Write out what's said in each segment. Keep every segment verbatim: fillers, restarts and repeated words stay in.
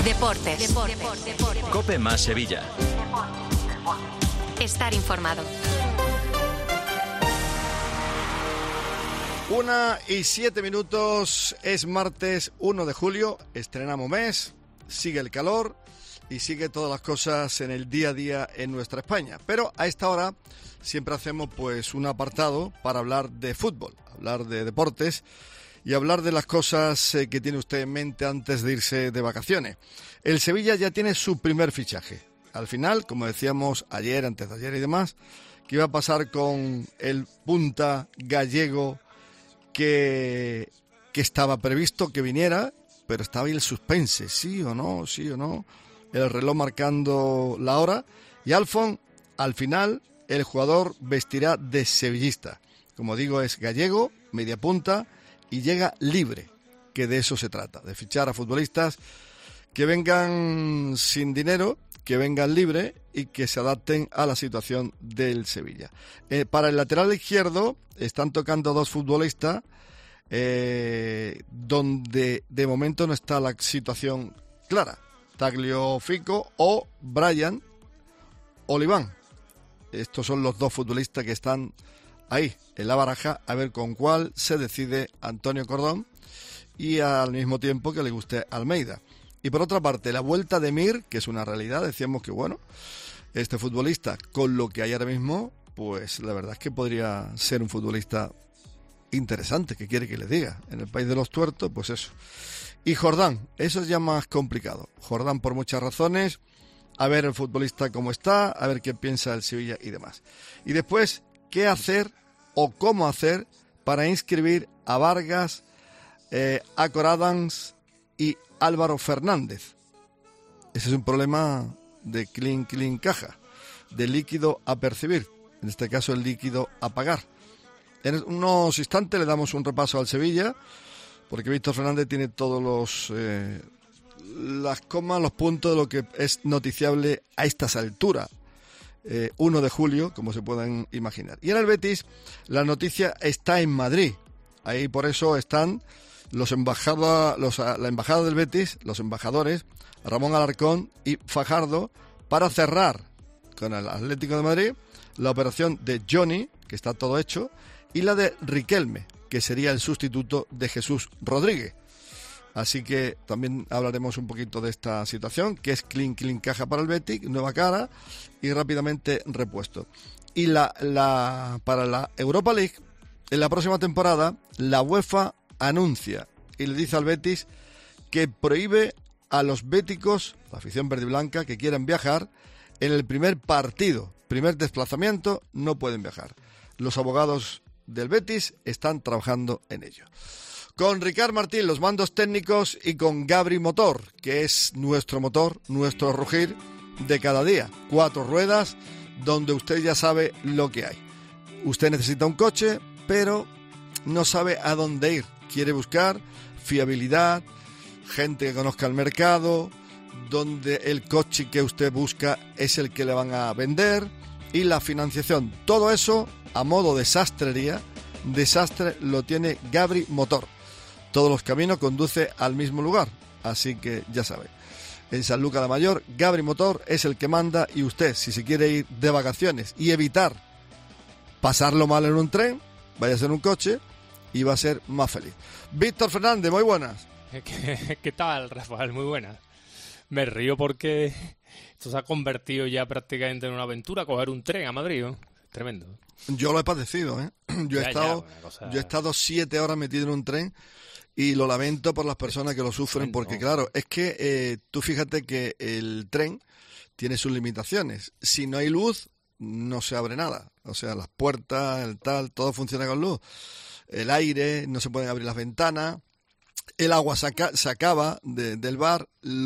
Deportes. Deportes. Deportes. COPE más Sevilla. Estar informado. Una y siete minutos, es martes uno de julio, estrenamos mes, sigue el calor y sigue todas las cosas en el día a día en nuestra España. Pero a esta hora siempre hacemos pues un apartado para hablar de fútbol, hablar de deportes y hablar de las cosas eh, que tiene usted en mente antes de irse de vacaciones. El Sevilla ya tiene su primer fichaje. Al final, como decíamos ayer, antes de ayer y demás, ¿qué iba a pasar con el punta gallego que, que estaba previsto que viniera, pero estaba ahí el suspense, sí o no, sí o no, el reloj marcando la hora, y Alfon, al final, el jugador vestirá de sevillista. Como digo, es gallego, media punta, y llega libre, que de eso se trata, de fichar a futbolistas que vengan sin dinero, que vengan libres y que se adapten a la situación del Sevilla. Eh, para el lateral izquierdo están tocando dos futbolistas eh, donde de momento no está la situación clara. Tagliafico o Brian Oliván. Estos son los dos futbolistas que están ahí en la baraja, a ver con cuál se decide Antonio Cordón y al mismo tiempo que le guste Almeida. Y por otra parte, la vuelta de Mir, que es una realidad, decíamos que bueno, este futbolista, con lo que hay ahora mismo, pues la verdad es que podría ser un futbolista interesante, que quiere que le diga. En el país de los tuertos, pues eso. Y Jordán, eso es ya más complicado. Jordán por muchas razones, a ver el futbolista cómo está, a ver qué piensa el Sevilla y demás. Y después, ¿qué hacer o cómo hacer para inscribir a Vargas, eh, a Cor Adams y Álvaro Fernández? Ese es un problema de clean, clean caja, de líquido a percibir, en este caso el líquido a pagar. En unos instantes le damos un repaso al Sevilla, porque Víctor Fernández tiene todos los eh, las comas, los puntos de lo que es noticiable a estas alturas. Eh, uno de julio, como se pueden imaginar. Y en el Betis, la noticia está en Madrid. Ahí por eso están los embajada, los, la embajada del Betis, los embajadores, Ramón Alarcón y Fajardo, para cerrar con el Atlético de Madrid la operación de Johnny, que está todo hecho, y la de Riquelme, que sería el sustituto de Jesús Rodríguez. Así que también hablaremos un poquito de esta situación, que es clean, clean caja para el Betis, nueva cara y rápidamente repuesto. Y la, la para la Europa League, en la próxima temporada, la UEFA anuncia y le dice al Betis que prohíbe a los béticos, la afición verde y blanca, que quieran viajar, en el primer partido, primer desplazamiento, no pueden viajar. Los abogados del Betis están trabajando en ello. Con Ricard Martín, los mandos técnicos, y con Gabri Motor, que es nuestro motor, nuestro rugir de cada día. Cuatro ruedas, donde usted ya sabe lo que hay. Usted necesita un coche, pero no sabe a dónde ir. Quiere buscar fiabilidad, gente que conozca el mercado, donde el coche que usted busca es el que le van a vender, y la financiación. Todo eso a modo de sastrería, desastre lo tiene Gabri Motor. Todos los caminos conducen al mismo lugar, así que ya sabe. En Sanlúcar de Mayor, Gabri Motor es el que manda, y usted, si se quiere ir de vacaciones y evitar pasarlo mal en un tren, vaya a ser un coche y va a ser más feliz. Víctor Fernández, muy buenas. ¿Qué, qué tal, Rafael? Muy buenas. Me río porque esto se ha convertido ya prácticamente en una aventura, coger un tren a Madrid, ¿no? Tremendo. Yo lo he padecido, ¿eh? Yo he, ya, estado, ya, cosa... yo he estado siete horas metido en un tren y lo lamento por las personas que lo sufren, porque claro, es que eh, tú fíjate que el tren tiene sus limitaciones. Si no hay luz, no se abre nada. O sea, las puertas, el tal, todo funciona con luz. El aire, no se pueden abrir las ventanas. El agua saca, se acaba de, del bar.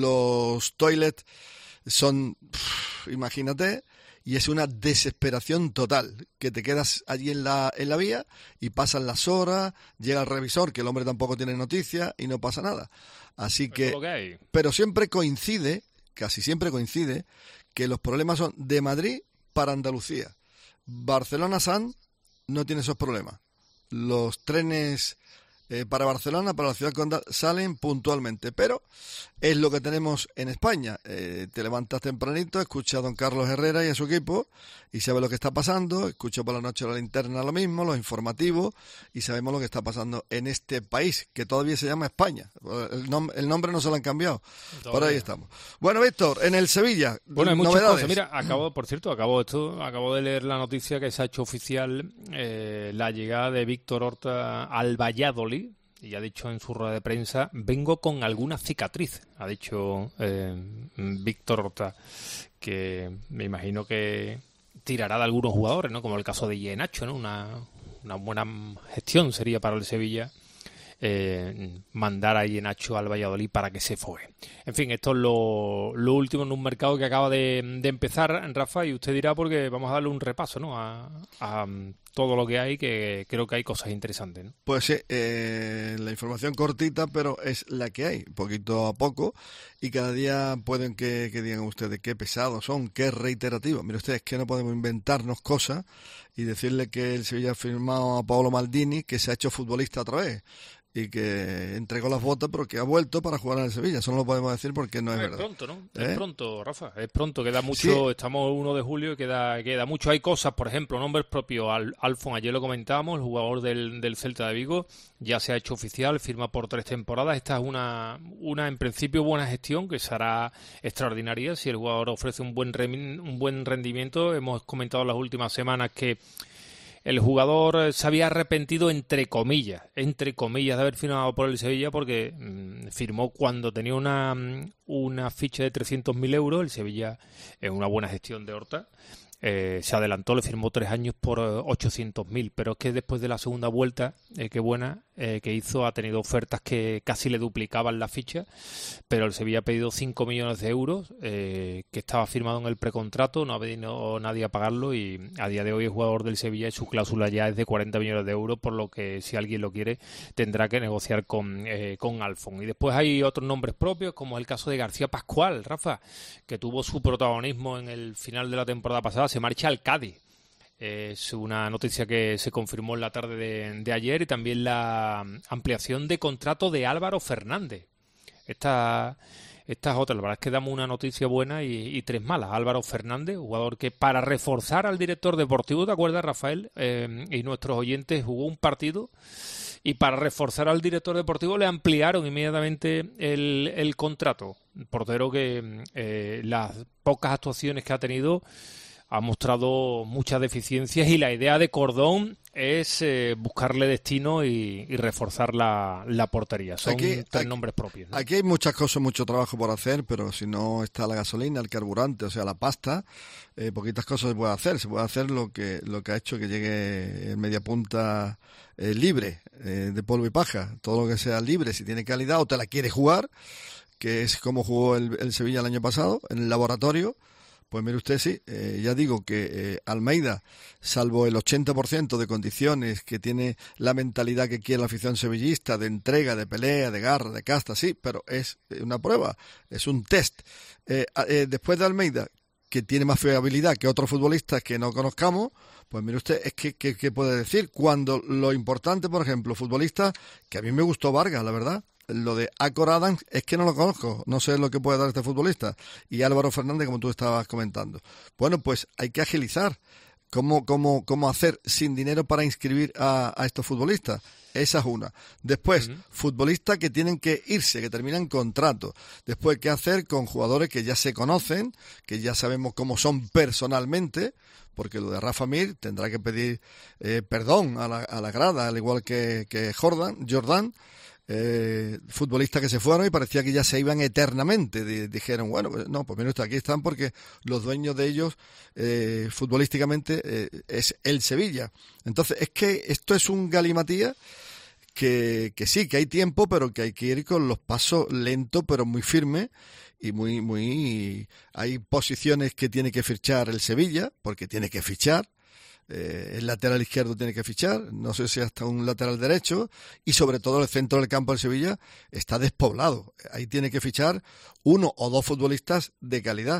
Los toilets son, pff, imagínate, y es una desesperación total, que te quedas allí en la, en la vía y pasan las horas, llega el revisor, que el hombre tampoco tiene noticia, y no pasa nada. Así que, es lo que hay. Pero siempre coincide, casi siempre coincide, que los problemas son de Madrid para Andalucía. Barcelona-San no tiene esos problemas. Los trenes eh, para Barcelona, para la ciudad condal, salen puntualmente, pero es lo que tenemos en España. Eh, te levantas tempranito, escuchas a don Carlos Herrera y a su equipo y sabes lo que está pasando, escucho por la noche la linterna lo mismo, los informativos, y sabemos lo que está pasando en este país, que todavía se llama España. El, nom- el nombre no se lo han cambiado. Todavía. Por ahí estamos. Bueno, Víctor, en el Sevilla, bueno, hay muchas novedades. cosas. Mira, acabo, por cierto, acabo esto, acabo de leer la noticia que se ha hecho oficial eh, la llegada de Víctor Horta al Valladolid, y ha dicho en su rueda de prensa: vengo con alguna cicatriz, ha dicho eh, Víctor Horta, que me imagino que tirará de algunos jugadores, ¿no? Como el caso de Iheanacho, ¿no? Una, una buena gestión sería para el Sevilla eh, mandar a Iheanacho al Valladolid para que se fogue. En fin, esto es lo, lo último en un mercado que acaba de, de empezar, Rafa, y usted dirá, porque vamos a darle un repaso, ¿no? A, a todo lo que hay, que creo que hay cosas interesantes, ¿no? Pues sí, eh, la información cortita, pero es la que hay, poquito a poco, y cada día pueden que, que digan ustedes qué pesados son, qué reiterativos. Mire ustedes, que no podemos inventarnos cosas y decirle que el Sevilla ha firmado a Paolo Maldini, que se ha hecho futbolista otra vez y que entregó las botas, pero que ha vuelto para jugar en el Sevilla. Eso no lo podemos decir porque no es, es verdad. Es pronto, ¿no? ¿Eh? Es pronto, Rafa. Es pronto, queda mucho. Sí. Estamos el uno de julio y queda, queda mucho. Hay cosas, por ejemplo, nombres propios. Al, Alfon, ayer lo comentábamos, el jugador del, del Celta de Vigo, ya se ha hecho oficial, firma por tres temporadas. Esta es una, una en principio, buena gestión que será extraordinaria si el jugador ofrece un buen, re, un buen rendimiento. Hemos comentado en las últimas semanas que el jugador se había arrepentido, entre comillas, entre comillas, de haber firmado por el Sevilla, porque mmm, firmó cuando tenía una, una ficha de trescientos mil euros. El Sevilla, es una buena gestión de Horta, eh, se adelantó, le firmó tres años por ochocientos mil, pero es que después de la segunda vuelta, eh, qué buena, eh, que hizo, ha tenido ofertas que casi le duplicaban la ficha, pero el Sevilla ha pedido cinco millones de euros, eh, que estaba firmado en el precontrato, no ha venido nadie a pagarlo, y a día de hoy es jugador del Sevilla y su cláusula ya es de cuarenta millones de euros, por lo que si alguien lo quiere tendrá que negociar con, eh, con Alfon. Y después hay otros nombres propios, como el caso de García Pascual, Rafa, que tuvo su protagonismo en el final de la temporada pasada, se marcha al Cádiz. Es una noticia que se confirmó en la tarde de, de ayer, y también la ampliación de contrato de Álvaro Fernández. Esta, esta es otra, la verdad es que damos una noticia buena y, y tres malas. Álvaro Fernández, jugador que para reforzar al director deportivo, ¿te acuerdas, Rafael? Eh, y nuestros oyentes, jugó un partido y para reforzar al director deportivo le ampliaron inmediatamente el, el contrato. Portero que eh, las pocas actuaciones que ha tenido ha mostrado muchas deficiencias, y la idea de Cordón es eh, buscarle destino y, y reforzar la, la portería. Son aquí, tres aquí, nombres propios, ¿no? Aquí hay muchas cosas, mucho trabajo por hacer, pero si no está la gasolina, el carburante, o sea, la pasta, eh, poquitas cosas se puede hacer. Se puede hacer lo que lo que ha hecho que llegue el mediapunta eh, libre, eh, de polvo y paja. Todo lo que sea libre, si tiene calidad o te la quiere jugar, que es como jugó el, el Sevilla el año pasado, en el laboratorio. Pues mire usted, sí, eh, ya digo que eh, Almeida, salvo el ochenta por ciento de condiciones, que tiene la mentalidad que quiere la afición sevillista, de entrega, de pelea, de garra, de casta, sí, pero es una prueba, es un test. Eh, eh, después de Almeida, que tiene más fiabilidad que otros futbolistas que no conozcamos, pues mire usted, es que, que, que puede decir, cuando lo importante, por ejemplo, futbolistas, que a mí me gustó Vargas, la verdad, lo de Acor Adams es que no lo conozco, no sé lo que puede dar este futbolista, y Álvaro Fernández, como tú estabas comentando. Bueno, pues hay que agilizar cómo, cómo, cómo hacer sin dinero para inscribir a, a estos futbolistas. Esa es una. Después, uh-huh. futbolistas que tienen que irse, que terminan contrato. Después, ¿qué hacer con jugadores que ya se conocen, que ya sabemos cómo son personalmente? Porque lo de Rafa Mir tendrá que pedir eh, perdón a la, a la grada, al igual que, que Jordan, Jordan. Eh, futbolistas que se fueron y parecía que ya se iban eternamente. D- dijeron, bueno, pues no, pues menos aquí están porque los dueños de ellos eh, futbolísticamente eh, es el Sevilla. Entonces, es que esto es un galimatía que, que sí, que hay tiempo, pero que hay que ir con los pasos lentos, pero muy firmes. Y muy, muy, hay posiciones que tiene que fichar el Sevilla, porque tiene que fichar. Eh, el lateral izquierdo tiene que fichar, no sé si hasta un lateral derecho, y sobre todo el centro del campo del Sevilla está despoblado. Ahí tiene que fichar uno o dos futbolistas de calidad.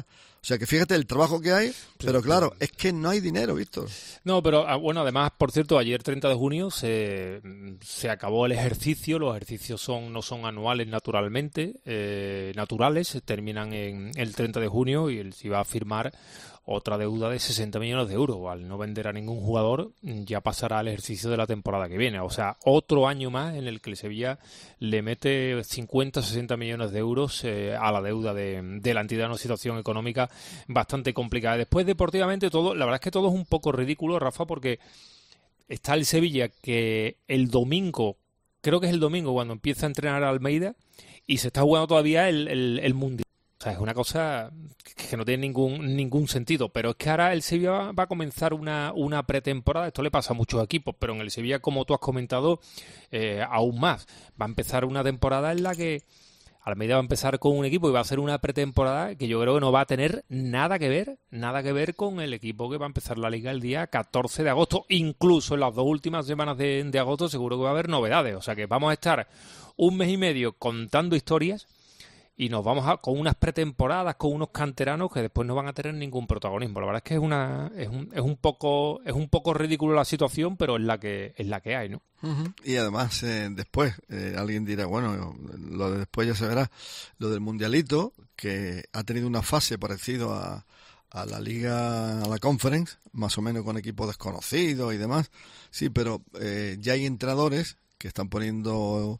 O sea que fíjate el trabajo que hay, pero claro, es que no hay dinero, Víctor. No, pero bueno, además, por cierto, ayer treinta de junio se, se acabó el ejercicio. Los ejercicios son no son anuales naturalmente, eh, naturales, terminan en el treinta de junio y se va a firmar otra deuda de sesenta millones de euros. Al no vender a ningún jugador, ya pasará al ejercicio de la temporada que viene. O sea, otro año más en el que el Sevilla le mete cincuenta, sesenta millones de euros eh, a la deuda de, de la entidad en una situación económica bastante complicada. Después, deportivamente, todo, la verdad es que todo es un poco ridículo, Rafa, porque está el Sevilla que el domingo, creo que es el domingo cuando empieza a entrenar a Almeida, y se está jugando todavía el, el, el Mundial. O sea, es una cosa que no tiene ningún ningún sentido, pero es que ahora el Sevilla va a comenzar una, una pretemporada. Esto le pasa a muchos equipos, pero en el Sevilla, como tú has comentado, eh, aún más. Va a empezar una temporada en la que Almeida va a empezar con un equipo y va a hacer una pretemporada que yo creo que no va a tener nada que ver, nada que ver con el equipo que va a empezar la Liga el día catorce de agosto. Incluso en las dos últimas semanas de, de agosto seguro que va a haber novedades. O sea que vamos a estar un mes y medio contando historias y nos vamos a, con unas pretemporadas, con unos canteranos que después no van a tener ningún protagonismo. La verdad es que es una es un, es un poco es un poco ridículo la situación, pero es la que es la que hay, ¿no? Uh-huh. Y además eh, después eh, alguien dirá, bueno, lo de después ya se verá, lo del Mundialito, que ha tenido una fase parecida a a la Liga, a la Conference, más o menos con equipos desconocidos y demás. Sí, pero eh, ya hay entrenadores que están poniendo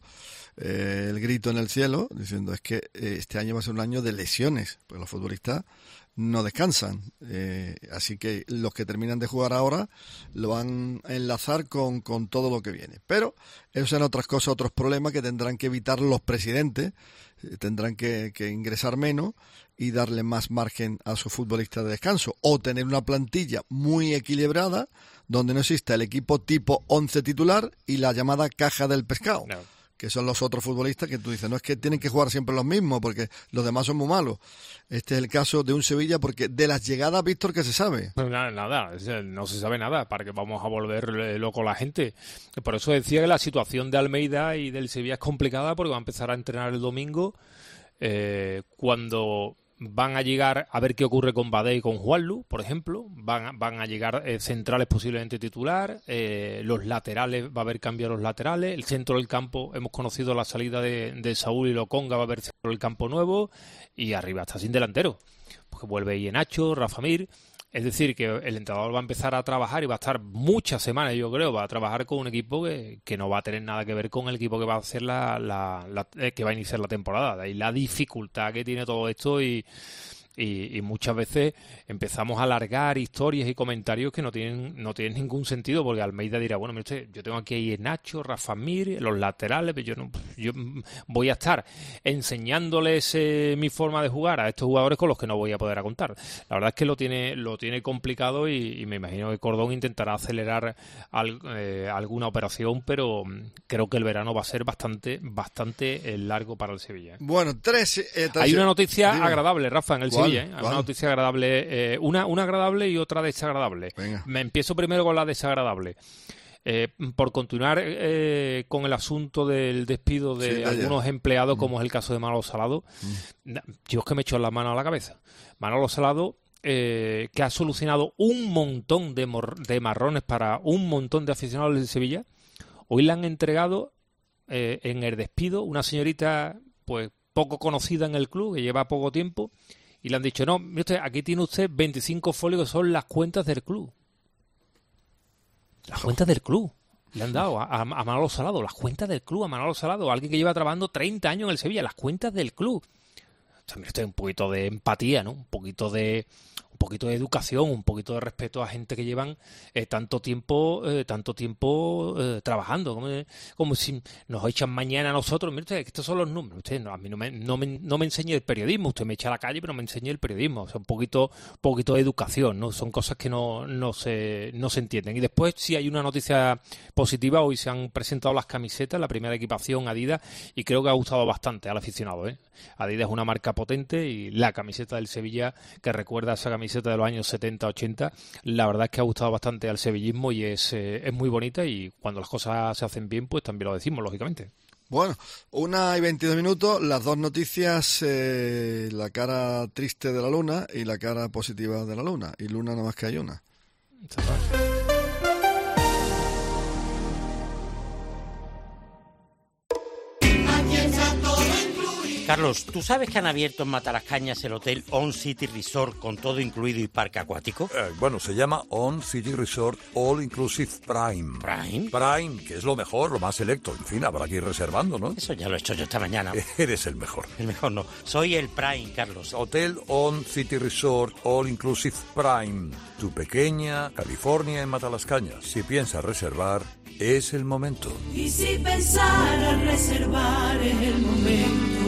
eh, el grito en el cielo, diciendo es que eh, este año va a ser un año de lesiones, pues los futbolistas no descansan, eh, así que los que terminan de jugar ahora lo van a enlazar con, con todo lo que viene. Pero eso son otras cosas, otros problemas que tendrán que evitar los presidentes, eh, tendrán que, que ingresar menos y darle más margen a sus futbolistas de descanso, o tener una plantilla muy equilibrada donde no exista el equipo tipo once titular y la llamada caja del pescado. No. Que son los otros futbolistas que tú dices, no es que tienen que jugar siempre los mismos porque los demás son muy malos. Este es el caso de un Sevilla porque de las llegadas, Víctor, ¿qué se sabe? Pues nada, nada, no se sabe nada, para que vamos a volver loco a la gente. Por eso decía que la situación de Almeida y del Sevilla es complicada porque va a empezar a entrenar el domingo eh, cuando van a llegar a ver qué ocurre con Badé y con Juanlu, por ejemplo. Van, van a llegar eh, centrales posiblemente titular, eh, los laterales, va a haber cambio a los laterales, el centro del campo, hemos conocido la salida de, de Saúl y Lokonga, va a haber centro del campo nuevo, y arriba está sin delantero, porque vuelve Ienacho, Rafa Mir. Es decir, que el entrenador va a empezar a trabajar y va a estar muchas semanas, yo creo, va a trabajar con un equipo que, que no va a tener nada que ver con el equipo que va a hacer la, la, la eh, que va a iniciar la temporada. De ahí la dificultad que tiene todo esto y, y, y muchas veces empezamos a alargar historias y comentarios que no tienen no tienen ningún sentido, porque Almeida dirá, bueno, mire usted, yo tengo aquí a Nacho, Rafa Mir, los laterales, pero yo no, yo voy a estar enseñándoles eh, mi forma de jugar a estos jugadores con los que no voy a poder contar. La verdad es que lo tiene lo tiene complicado y, y me imagino que Cordón intentará acelerar al, eh, alguna operación, pero creo que el verano va a ser bastante bastante eh, largo para el Sevilla. Bueno, tres... Eh, tres... Hay una noticia Dime. agradable, Rafa, en el ¿Cuál? Sevilla, ¿eh? Hay una noticia agradable, eh, una, una agradable y otra desagradable. Venga. Me empiezo primero con la desagradable. Eh, por continuar eh, con el asunto del despido de sí, algunos empleados, mm. como es el caso de Manolo Salado, mm. yo es que me echo la mano a la cabeza. Manolo Salado, eh, que ha solucionado un montón de, mor- de marrones para un montón de aficionados de Sevilla, hoy le han entregado eh, en el despido una señorita pues poco conocida en el club, que lleva poco tiempo, y le han dicho, no, mire usted, aquí tiene usted veinticinco folios que son las cuentas del club. Las cuentas del club. Le han dado a, a Manolo Salado, las cuentas del club, a Manolo Salado, alguien que lleva trabajando treinta años en el Sevilla, las cuentas del club. O sea, mire usted, un poquito de empatía, ¿no? Un poquito de un poquito de educación, un poquito de respeto a gente que llevan eh, tanto tiempo eh, tanto tiempo eh, trabajando, como, como si nos echan mañana a nosotros. Mire usted, estos son los números. Usted no, a mí no me, no, me, no me enseñe el periodismo, usted me echa a la calle, pero no me enseñe el periodismo. O sea, un poquito poquito de educación, ¿no? Son cosas que no, no, se, no se entienden. Y después, sí hay una noticia positiva, hoy se han presentado las camisetas, la primera equipación Adidas, y creo que ha gustado bastante al aficionado, ¿eh? Adidas es una marca potente y la camiseta del Sevilla, que recuerda a esa camiseta de los años setenta ochenta, la verdad es que ha gustado bastante al sevillismo y es, eh, es muy bonita, y cuando las cosas se hacen bien, pues también lo decimos, lógicamente. Bueno, una y veintidós minutos, las dos noticias, eh, la cara triste de la luna y la cara positiva de la luna. Y luna nada más que hay una. Carlos, ¿tú sabes que han abierto en Matalascañas el hotel On City Resort con todo incluido y parque acuático? Eh, bueno, se llama On City Resort All Inclusive Prime. ¿Prime? Prime, que es lo mejor, lo más selecto. En fin, habrá que ir reservando, ¿no? Eso ya lo he hecho yo esta mañana. Eres el mejor. El mejor no. Soy el Prime, Carlos. Hotel On City Resort All Inclusive Prime. Tu pequeña California en Matalascañas. Si piensas reservar, es el momento. Y si pensar reservar es el momento.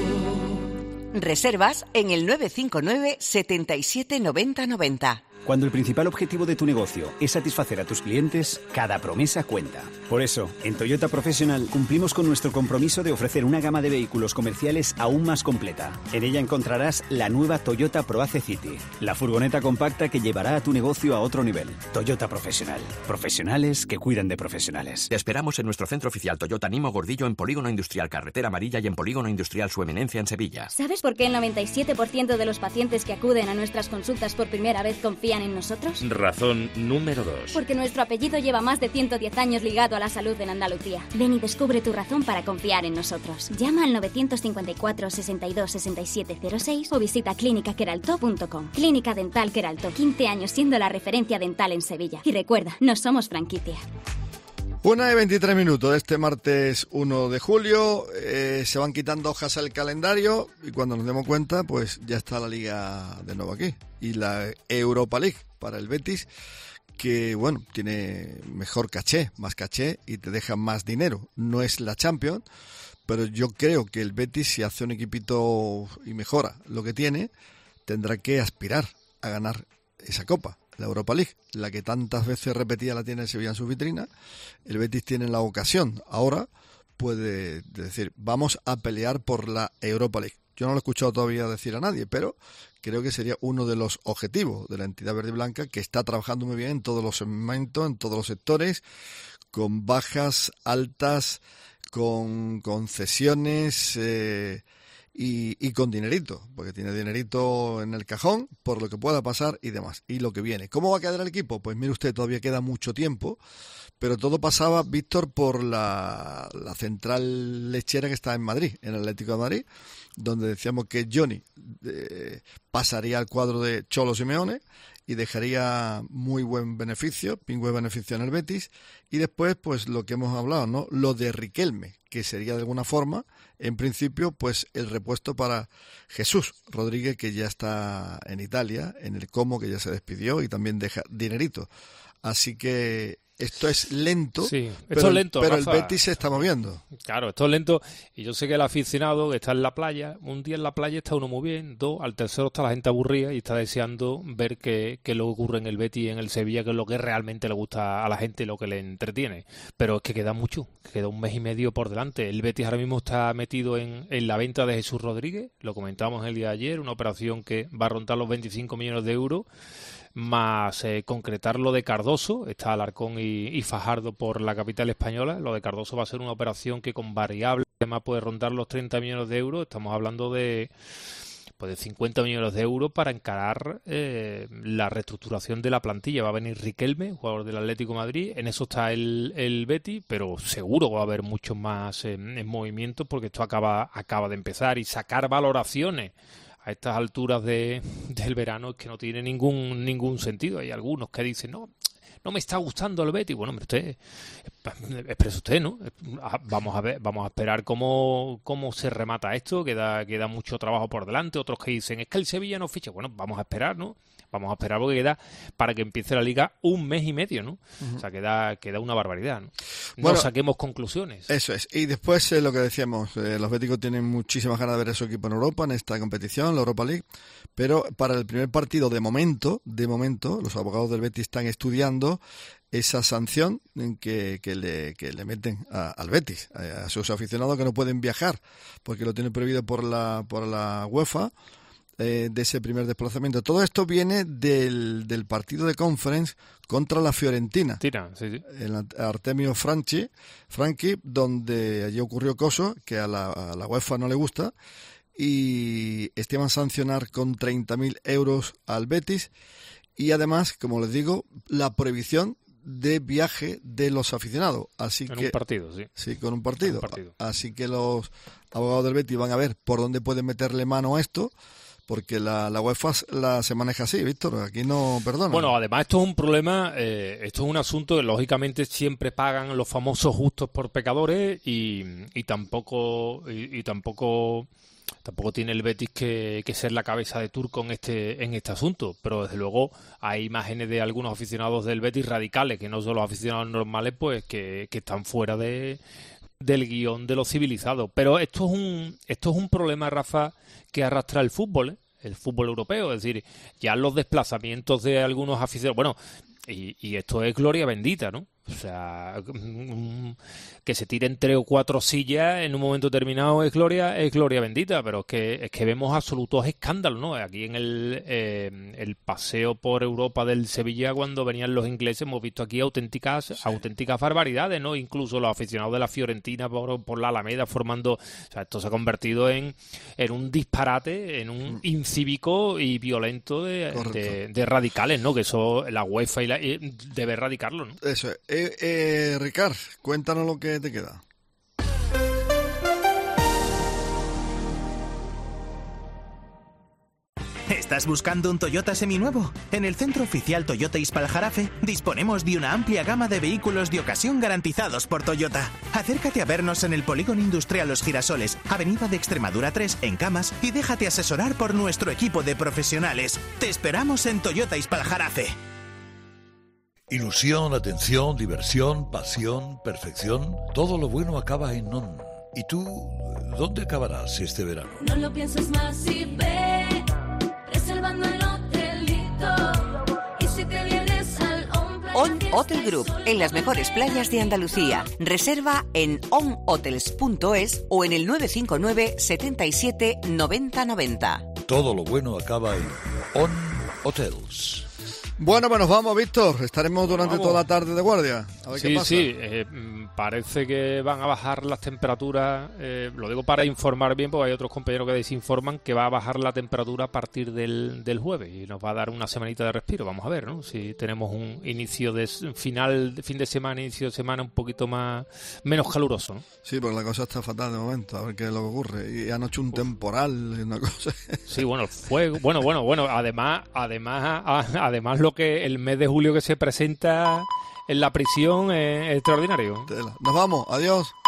Reservas en el nueve cinco nueve, setenta y siete, noventa, noventa. Cuando el principal objetivo de tu negocio es satisfacer a tus clientes, cada promesa cuenta. Por eso, en Toyota Professional cumplimos con nuestro compromiso de ofrecer una gama de vehículos comerciales aún más completa. En ella encontrarás la nueva Toyota ProAce City, la furgoneta compacta que llevará a tu negocio a otro nivel. Toyota Professional. Profesionales que cuidan de profesionales. Te esperamos en nuestro centro oficial Toyota Nimo Gordillo en Polígono Industrial Carretera Amarilla y en Polígono Industrial Su Eminencia en Sevilla. ¿Sabes por qué el noventa y siete por ciento de los pacientes que acuden a nuestras consultas por primera vez confían en nosotros? Razón número dos. Porque nuestro apellido lleva más de ciento diez años ligado a la salud en Andalucía. Ven y descubre tu razón para confiar en nosotros. Llama al novecientos cincuenta y cuatro, sesenta y dos, sesenta y siete cero seis o visita clínica queralto punto com. Clínica Dental Queralto, quince años siendo la referencia dental en Sevilla. Y recuerda, no somos franquicia. Una y veintitrés minutos de este martes uno de julio, eh, se van quitando hojas al calendario y cuando nos demos cuenta, pues ya está la Liga de nuevo aquí. Y la Europa League para el Betis, que bueno, tiene mejor caché, más caché y te deja más dinero. No es la Champions, pero yo creo que el Betis, si hace un equipito y mejora lo que tiene, tendrá que aspirar a ganar esa copa. La Europa League, la que tantas veces repetía la tiene el Sevilla en su vitrina. El Betis tiene la ocasión ahora, puede decir, vamos a pelear por la Europa League. Yo no lo he escuchado todavía decir a nadie, pero creo que sería uno de los objetivos de la entidad verde y blanca, que está trabajando muy bien en todos los segmentos, en todos los sectores, con bajas, altas, con concesiones eh, y, y con dinerito, porque tiene dinerito en el cajón por lo que pueda pasar y demás, y lo que viene. ¿Cómo va a quedar el equipo? Pues mire usted, todavía queda mucho tiempo, pero todo pasaba, Víctor, por la, la central lechera que está en Madrid, en el Atlético de Madrid, donde decíamos que Johnny eh, pasaría al cuadro de Cholo Simeone y dejaría muy buen beneficio, pingüe beneficio en el Betis, y después pues lo que hemos hablado, ¿no? Lo de Riquelme, que sería de alguna forma, en principio, pues el repuesto para Jesús Rodríguez, que ya está en Italia, en el Como, que ya se despidió y también deja dinerito. Así que esto es lento, sí, esto pero, es lento, pero Rafa, el Betis se está moviendo. Claro, esto es lento y yo sé que el aficionado que está en la playa, un día en la playa está uno muy bien, dos, al tercero está la gente aburrida y está deseando ver qué, qué es lo que ocurre en el Betis y en el Sevilla, que es lo que realmente le gusta a la gente y lo que le entretiene. Pero es que queda mucho, queda un mes y medio por delante. El Betis ahora mismo está metido en, en la venta de Jesús Rodríguez, lo comentábamos el día de ayer, una operación que va a rondar los veinticinco millones de euros, más eh, concretar lo de Cardoso, está Alarcón y, y Fajardo por la capital española. Lo de Cardoso va a ser una operación que con variable además puede rondar los treinta millones de euros. Estamos hablando de, pues de cincuenta millones de euros para encarar eh, la reestructuración de la plantilla. Va a venir Riquelme, jugador del Atlético de Madrid, en eso está el, el Betis, pero seguro va a haber mucho más eh, en movimiento porque esto acaba, acaba de empezar, y sacar valoraciones a estas alturas de, del verano es que no tiene ningún ningún sentido. Hay algunos que dicen, no, no me está gustando el Betis. Bueno, usted, expresa usted, ¿no? Vamos a ver, vamos a esperar cómo, cómo se remata esto, queda, queda mucho trabajo por delante. Otros que dicen, es que el Sevilla no ficha. Bueno, vamos a esperar, ¿no? Vamos a esperar porque queda para que empiece la Liga un mes y medio, ¿no? Uh-huh. O sea, queda, queda una barbaridad, ¿no? No bueno, saquemos conclusiones. Eso es. Y después eh, lo que decíamos, eh, los béticos tienen muchísimas ganas de ver a su equipo en Europa, en esta competición, la Europa League, pero para el primer partido, de momento, de momento, los abogados del Betis están estudiando esa sanción en que, que, le, que le meten a, al Betis, a, a sus aficionados que no pueden viajar, porque lo tienen prohibido por la, por la UEFA, eh, de ese primer desplazamiento. Todo esto viene del, del partido de Conference contra la Fiorentina. Tira, sí, sí. El Artemio Franchi, Franchi, donde allí ocurrió cosa que a la, a la UEFA no le gusta, y estiman sancionar con treinta mil euros al Betis, y además, como les digo, la prohibición de viaje de los aficionados. Así en que, un partido, sí. Sí, con un partido. Un partido. Así que los abogados del Betis van a ver por dónde pueden meterle mano a esto, porque la, la UEFA la, se maneja así, Víctor, aquí no perdona. Bueno, además esto es un problema, eh, esto es un asunto que lógicamente siempre pagan los famosos justos por pecadores y, y tampoco y, y tampoco tampoco tiene el Betis que, que ser la cabeza de turco en este en este asunto, pero desde luego hay imágenes de algunos aficionados del Betis radicales, que no son los aficionados normales, pues que, que están fuera de del guión de lo civilizado. Pero esto es un esto es un problema, Rafa, que arrastra el fútbol, ¿eh? El fútbol europeo, es decir, ya los desplazamientos de algunos aficionados, bueno, y, y esto es gloria bendita, ¿no? O sea, que se tiren tres o cuatro sillas en un momento determinado es gloria es gloria bendita, pero es que es que vemos absolutos escándalos, ¿no? Aquí en el eh, el paseo por Europa del Sevilla, cuando venían los ingleses, hemos visto aquí auténticas sí. auténticas barbaridades, ¿no? Incluso los aficionados de la Fiorentina por, por la Alameda formando, o sea, esto se ha convertido en, en un disparate, en un incívico y violento de, de, de radicales, ¿no? Que eso la UEFA y la, y debe erradicarlo, ¿no? Eso es. Eh, eh, Ricard, cuéntanos lo que te queda. ¿Estás buscando un Toyota seminuevo? En el Centro Oficial Toyota Ispaljarafe disponemos de una amplia gama de vehículos de ocasión garantizados por Toyota. Acércate a vernos en el Polígono Industrial Los Girasoles, Avenida de Extremadura tres, en Camas, y déjate asesorar por nuestro equipo de profesionales. Te esperamos en Toyota Ispaljarafe. Ilusión, atención, diversión, pasión, perfección. Todo lo bueno acaba en NON. ¿Y tú, dónde acabarás este verano? No lo pienses más y ve, reservando el hotelito. Y si te vienes al On Playa On Hotel Group, en las mejores playas de Andalucía. Reserva en on hotels punto es o en el nueve cinco nueve, setenta y siete, noventa noventa. Todo lo bueno acaba en On Hotels. Bueno, pues nos vamos, Víctor. Estaremos durante vamos. toda la tarde de guardia. A ver sí, qué pasa. sí. Eh, parece que van a bajar las temperaturas. Eh, lo digo para informar bien, porque hay otros compañeros que desinforman que va a bajar la temperatura a partir del, del jueves y nos va a dar una semanita de respiro. Vamos a ver, ¿no? Si tenemos un inicio de final, fin de semana, inicio de semana un poquito más menos caluroso, ¿no? Sí, porque la cosa está fatal de momento. A ver qué es lo que ocurre. Y anoche un Uf. temporal y una cosa. Sí, bueno, el fuego. Bueno, bueno, bueno. Además, además, además lo que el mes de julio que se presenta en la prisión es extraordinario. Nos vamos, adiós.